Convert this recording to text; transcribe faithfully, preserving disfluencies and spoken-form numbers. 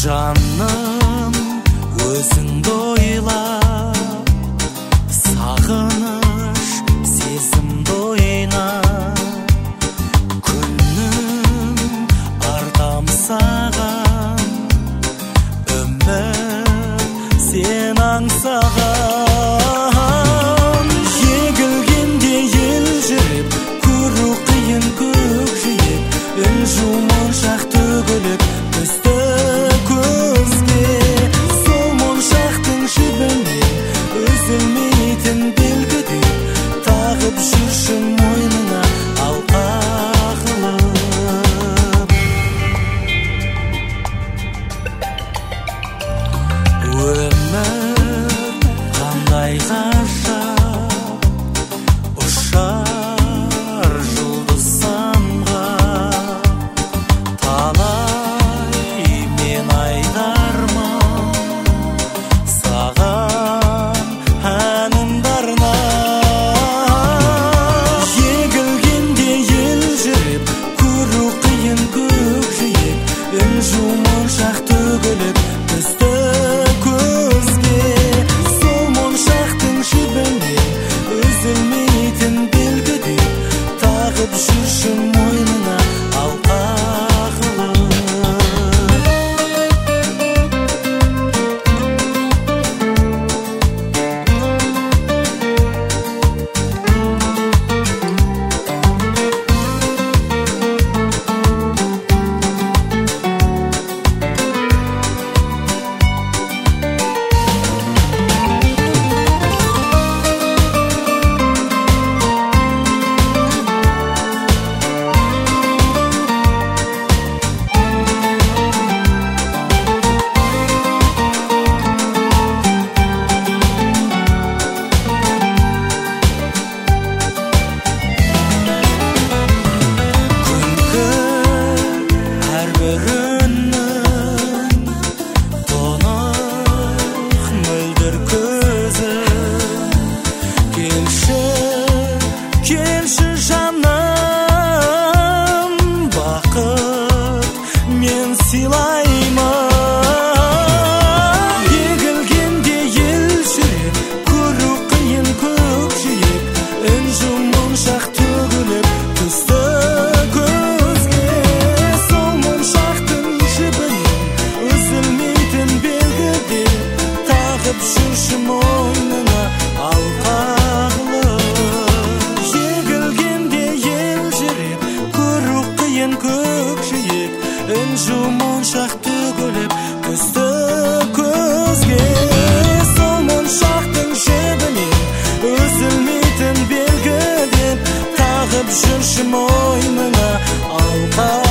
Жаным өзіңді ойлап, сағыныш сезімді ойнап, күнім артам саған, үміт сен аңсаған. Егілгенде елжіреп, көру қиын көкжиек, үн жумоншақ төгіліп түсті көзге. Сол моншақтың жібінен үзілмейтін белгіде тағып жүрші мойныңа алқа қылып. Өмір қандай ғажап, ұшар жұлдыз самғап, талай мен айдарман, саған әнімді арнап. Егілгенде елжіреп, көру қиын көкжиек, үн жумоншақ төгіліп түсті көзге. Сол моншақтың жібінен үзілмейтін белгіде тағып жүрші мойныңа алқа қылып. Келші жаным, бақыт мен сыйлаймын. Егілгенде елжіреп, көру қиын көкжиек, үн жумоншақ төгіліп түсті көзге. Сол моншақтың жібінен үзілмейтін белгіде тағып жүрші мойныңа алқа көкжиек, үн жумоншақ төгіліп түсті көзге. Сол моншақтың жібінен үзілмейтін белгіден тағып жүрші мойныңа алқа